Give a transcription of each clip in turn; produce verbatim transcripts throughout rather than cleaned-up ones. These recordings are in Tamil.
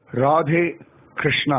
राधे कृष्णा।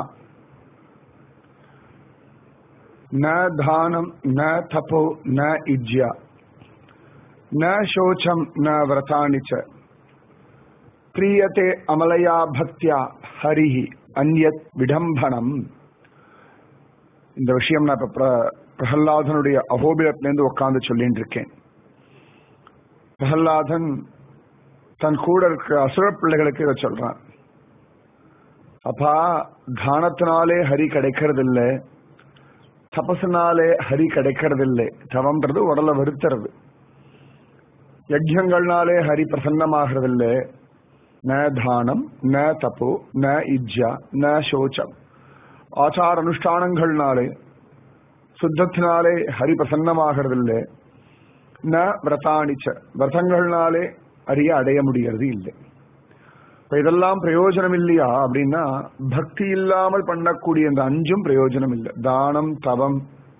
न दानं न तपो न इज्या न शोचम न व्रतानि च प्रीयते अमलया भक्त्या हरिहि अन्यत् विडम्बनम। இந்த விஷயம் நான் இப்ப பிரஹல்லாதனுடைய அகோபிலத்திலிருந்து உட்கார்ந்து சொல்லிட்டு இருக்கேன். பிரஹல்லாதன் தன் கூட இருக்கிற அசுர பிள்ளைகளுக்கு இதை சொல்றான். அப்பா, தானத்தினாலே ஹரி கிடைக்கிறது இல்லை, தபசினாலே ஹரி கிடைக்கிறது இல்லை. தவம்ன்றது உடலை வருத்துறது. யஜ்யங்கள்னாலே ஹரி பிரசன்னமாகிறது இல்லை. ந தானம் ந தபோ ந இஜ்ஜா ந சோச்சம். ஆச்சார அனுஷ்டானங்கள்னாலே சுத்தத்தினாலே ஹரி பிரசன்னமாகிறது இல்லை. ந விரதானிச்ச, விரதங்கள்னாலே ஹரியை அடைய முடிகிறது இல்லை. இதெல்லாம் பிரயோஜனம் இல்லையா அப்படின்னா, பக்தி இல்லாமல் பண்ணக்கூடிய இந்த அஞ்சும் பிரயோஜனம் இல்லை. தானம், தவம்,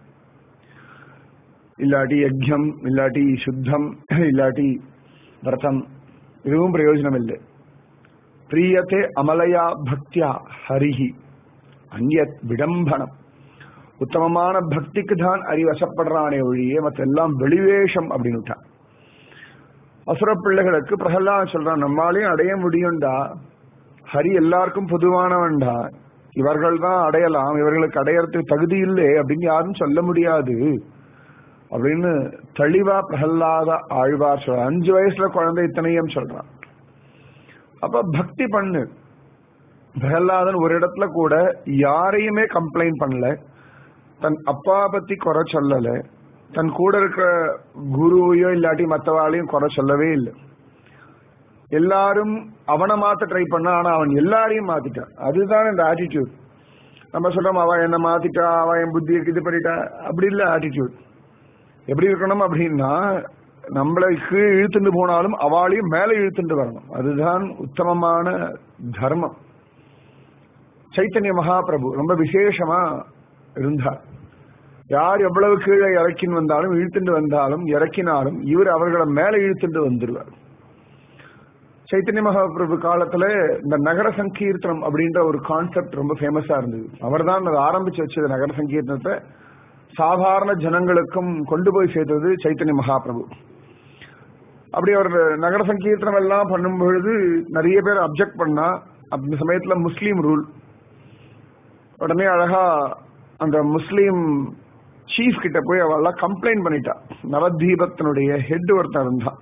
இல்லாட்டி யஜ்யம், இல்லாட்டி சுத்தம், இல்லாட்டி விரதம், இதுவும் பிரயோஜனம் இல்லை. பிரியத்தே அமலையா பக்தியா ஹரிஹி அந்யத் விடம்பனம். உத்தமமான பக்திக்கு தான் அறிவசப்படுறானே ஒழியே மற்றெல்லாம் வெளிவேஷம் அப்படின்னு. அசுர பிள்ளைகளுக்கு பிரகலாத் சொல்றான், நம்மளாலையும் அடைய முடியும்டா, ஹரி எல்லாருக்கும் பொதுவானவன்டா, இவர்கள் தான் அடையலாம், இவர்களுக்கு அடையறதுக்கு தகுதி இல்லை அப்படின்னு யாரும் சொல்ல முடியாது அப்படின்னு தெளிவா பிரகலாத ஆழ்வார் சொல்ற. அஞ்சு வயசுல குழந்தை இத்தனையும் சொல்றான். அப்ப பக்தி பண்ணு. பிரகலாதன் ஒரு இடத்துல கூட யாரையுமே கம்ப்ளைண்ட் பண்ணல, தன் அப்பா பத்தி குறை சொல்லல, தன் கூட இருக்கிற குருவையோ இல்லாட்டி மற்றவாளையும் குறை சொல்லவே இல்லை. எல்லாரும் அவனை மாத்த ட்ரை பண்ணா, ஆனா அவன் எல்லாரையும் மாத்திட்டான். அதுதான் இந்த ஆட்டிடியூட். நம்ம சொல்றோம், அவன் என்ன மாத்திட்டா, அவன் என் புத்தியை இது பண்ணிட்டா, அப்படி இல்லை ஆட்டிடியூட். எப்படி இருக்கணும் அப்படின்னா, நம்மளுக்கு இழுத்துட்டு போனாலும் அவளையும் மேலே இழுத்துட்டு வரணும். அதுதான் உத்தமமான தர்மம். சைத்தன்ய மகாபிரபு ரொம்ப விசேஷமா இருந்தார். யார் எவ்வளவு கீழே இறக்கின்னு வந்தாலும் இழுத்துட்டு வந்தாலும் இறக்கினாலும் இவர் அவர்களை மேல இழுத்துட்டு வந்துடுவார். சைத்தன்ய மகாபிரபு காலத்துல இந்த நகர சங்கீர்த்தனம் அப்படின்ற ஒரு கான்செப்ட் ரொம்ப ஃபேமஸா இருந்தது. அவர் தான் அதை ஆரம்பிச்சு வச்சது. நகர சங்கீர்த்தனத்தை சாதாரண ஜனங்களுக்கும் கொண்டு போய் சேர்த்தது சைத்தன்ய மகாபிரபு. அப்படி அவர் நகர சங்கீர்த்தனம் எல்லாம் பண்ணும் பொழுது நிறைய பேர் அப்செக்ட் பண்ணா, அந்த சமயத்துல முஸ்லீம் ரூல். உடனே அழகா அந்த முஸ்லீம் சீஃப் கிட்ட போய் அவெல்லாம் கம்ப்ளைண்ட் பண்ணிட்டா. நவதீபத்தினுடைய ஹெட் ஒருத்தன் இருந்தான்,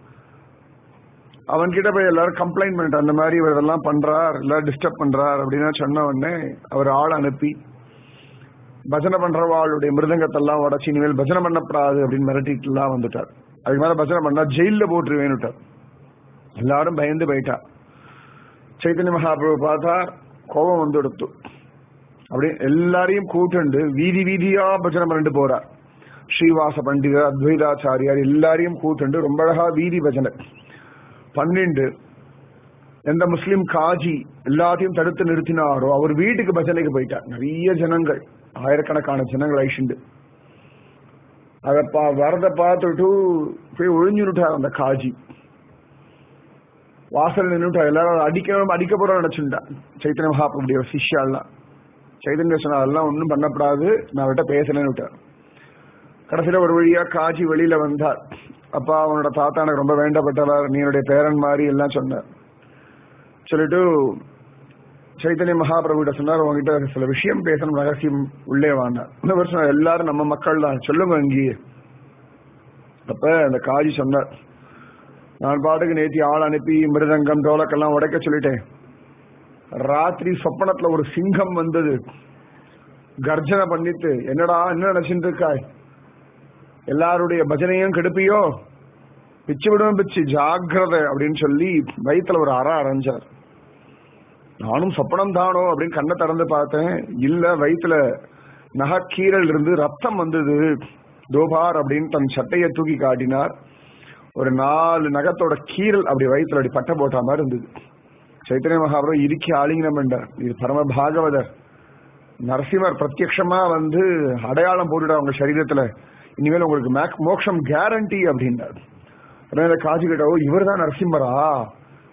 அவன் கிட்ட போய் எல்லாரும் கம்ப்ளைண்ட் பண்ணிட்டா, அந்த மாதிரி இவர் இதெல்லாம் பண்றார், எல்லாரும் டிஸ்டர்ப் பண்றார் அப்படின்னு சொன்ன உடனே அவர் ஆள் அனுப்பி பஜனை பண்றவாளுடைய மிருதங்கத்தெல்லாம் உடச்சி இனிமேல் பஜனை பண்ணப்படாது அப்படின்னு மிரட்டிட்டு எல்லாம் வந்துட்டார். அதுக்கு மேல பஜனை பண்ணா ஜெயில போட்டுருவேன்னுட்டார். எல்லாரும் பயந்து போயிட்டா. சைத்தன்ய மகாபிரபு பார்த்தா கோபம் வந்து எடுத்து அப்படி எல்லாரையும் கூட்டுண்டு வீதி வீதியா பஜனை பண்ணிட்டு போறார். ஸ்ரீவாச பண்டிதர், அத்வைதாச்சாரியார் எல்லாரையும் கூட்டுண்டு ரொம்ப அழகா வீதி பஜனை பன்னெண்டு. எந்த முஸ்லீம் காஜி எல்லாத்தையும் தடுத்து நிறுத்தினாரோ அவர் வீட்டுக்கு பஜனைக்கு போயிட்டார். நிறைய ஜனங்கள், ஆயிரக்கணக்கான ஜனங்கள் ஐஷுண்டு. அதை பா வரத பார்த்துட்டு போய் ஒழிஞ்சுட்டார் அந்த காஜி. வாசல் நின்றுட்டா, எல்லாரும் அடிக்க அடிக்க போற நினைச்சுட்டா சைத்தன்ய மகாபிரபுடைய சிஷ்யாலாம். சைதன்ய சொன்னா அதெல்லாம் ஒன்றும் பண்ணப்படாது, நான் அவர்கிட்ட பேசலன்னு விட்டார். கடைசியில ஒரு வழியா காஜி வெளியில வந்தார். அப்பா, அவனோட தாத்தா எனக்கு ரொம்ப வேண்டப்பட்டவர், நீ என்னுடைய பேரன் மாதிரி எல்லாம் சொன்னார். சொல்லிட்டு சைத்தன்ய மகாபிரபு கிட்ட சொன்னார், உங்ககிட்ட சில விஷயம் பேசணும், ரகசியம், உள்ளே வாங்க. இந்த வருஷம் எல்லாரும் நம்ம மக்கள் தான், சொல்லுங்க இங்கேயே. அப்ப அந்த காஜி சொன்னார், நான் பாட்டுக்கு நேத்தி ஆள் அனுப்பி மிருதங்கம் டோலக்கெல்லாம் உடைக்க சொல்லிட்டேன். ராத்திரி சொப்பனத்துல ஒரு சிங்கம் வந்தது, கர்ஜனை பண்ணிட்டு, என்னடா என்ன நினைச்சுட்டு இருக்காய், எல்லாருடைய பஜனையும் கெடுப்பியோ, பிச்சு விடுவோம் பிச்சு, ஜாக்கிரதை அப்படின்னு சொல்லி வயிற்றுல ஒரு அற அரைஞ்சார். நானும் சொப்பனம் தானோ அப்படின்னு கண்ணை திறந்து பார்த்தேன். இல்ல, வயிற்றுல நகக்கீரல் இருந்து ரத்தம் வந்தது. தோபார் அப்படின்னு தன் சட்டையை தூக்கி காட்டினார். ஒரு நாலு நகத்தோட கீரல் அப்படி வயிற்றுல அப்படி பட்டை போட்ட மாதிரி இருந்தது. சைத்தன்ய மகாபிரபு இறுக்கி ஆலிங்கனம் என்றார். இது பரம பாகவதர் நரசிம்மர் பிரத்யக்ஷமா வந்து அடையாளம் போட்டுட்டா உங்க சரீரத்துல, இனிமேல் உங்களுக்கு மோட்சம் கேரண்டி அப்படின்னார். காஜி கிட்ட, ஓ இவர் தான் நரசிம்மரா,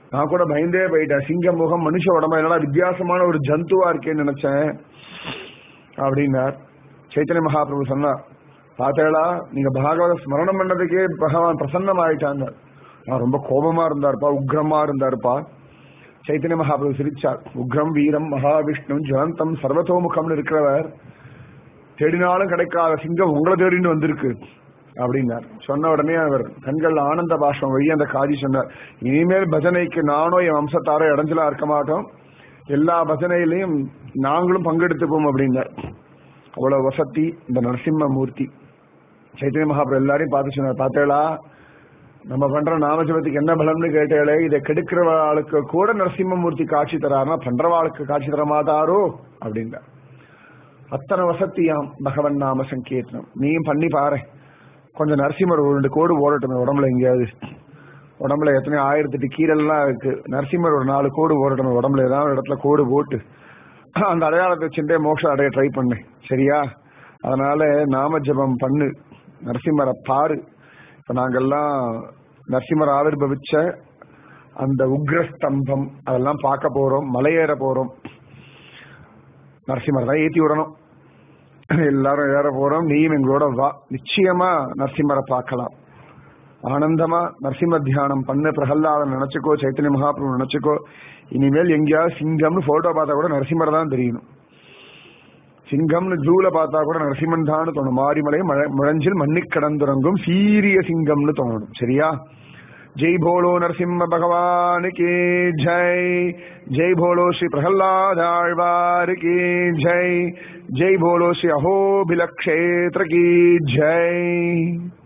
நான் கூட பயந்தே போயிட்டேன். சிங்க முகம் மனுஷ உடம்பு என்னடா வித்தியாசமான ஒரு ஜந்துவா இருக்கேன்னு நினைச்சேன் அப்படின்னார். சைத்தன்ய மகாபிரபு சொன்னார், பார்த்தேடா நீங்க பாகவத ஸ்மரணம் பண்ணதுக்கே பகவான் பிரசன்னம் ஆயிட்டாங்க. நான் ரொம்ப கோபமா இருந்தாருப்பா, உக்ரமா இருந்தாருப்பா. சைத்தன்ய மகாபிரபு சிரிச்சார். உக்ரம் வீரம் மகாவிஷ்ணு ஜனந்தம் சர்வதோமுகம்னு இருக்கிறவர் தேடினாலும் கிடைக்காத சிங்கம் உங்களை தேடின்னு வந்திருக்கு அப்படின்னார். சொன்ன உடனே அவர் கண்கள் ஆனந்த பாஷ்பம் வழி அந்த காதி சொன்னார், இனிமேல் பஜனைக்கு நானோ என் வம்சத்தாரோ இடைஞ்சலா இருக்க மாட்டோம், எல்லா பஜனையிலையும் நாங்களும் பங்கெடுத்துப்போம் அப்படின்னார். அவ்வளவு வசதி இந்த நரசிம்ம மூர்த்தி. சைத்தன்ய மகாபிரபு எல்லாரையும் பார்த்து சொன்னார், பார்த்தேளா நம்ம பண்ற நாமஜபத்துக்கு என்ன பலம்னு கேட்டேளே, இதை கெடுக்கிறவாளுக்கு கூட நரசிம்மமூர்த்தி காட்சி தராருன்னா பண்றவாளுக்கு காட்சி தர மாட்டாரோ அப்படின்னா. அத்தனை வசதியாம் பகவன் நாம சங்கீர்த்தனம். நீயும் பண்ணி பாரு. கொஞ்சம் நரசிம்மர் ஒரு ரெண்டு கோடு ஓடட்டும் உடம்புல, எங்கேயாவது உடம்புல எத்தனையோ ஆயிரத்தி எட்டு கீழெல்லாம் இருக்கு, நரசிம்மர் ஒரு நாலு கோடு ஓடட்டும் உடம்புல, ஏதாவது ஒரு இடத்துல கோடு போட்டு அந்த அடையாளத்தை வச்சுட்டே மோட்சம் அடைய ட்ரை பண்ணு, சரியா? அதனால நாம ஜபம் பண்ணு, நரசிம்மரை பாரு. இப்ப நாங்கெல்லாம் நரசிம்மர் ஆவிர்பவிச்ச அந்த உக்ரஸ்தம்பம் அதெல்லாம் பார்க்க போறோம், மலையேற போறோம். நரசிம்மர் தான் ஏத்தி விடணும், எல்லாரும் ஏற போறோம். நீயும் எங்களோட வா, நிச்சயமா நரசிம்மரை பார்க்கலாம். ஆனந்தமா நரசிம்ம தியானம் பண்ணு. பிரகல்லாதன் நினைச்சுக்கோ, சைத்தன்ய மகாபிரபு நினைச்சுக்கோ. இனிமேல் எங்கேயாவது சிங்கம்னு போட்டோ பார்த்தா கூட நரசிம்மர் தான் தெரியணும். சிங்கம்னு ஜூல பார்த்தா கூட நரசிம்மன் தான் தோணும். மாரிமலை முழஞ்சில் மண்ணி கடந்துறங்கும் சீரிய சிங்கம்னு தோணும், சரியா? ஜெய் போலோ நரசிம்ம பகவானுக்கு ஜெய். ஜெய் போலோ ஸ்ரீ பிரகல்லாதாழ்வாருக்கு ஜெய். ஜெய் போலோ ஸ்ரீ அஹோபில க்ஷேத்ரக்கு ஜெய்.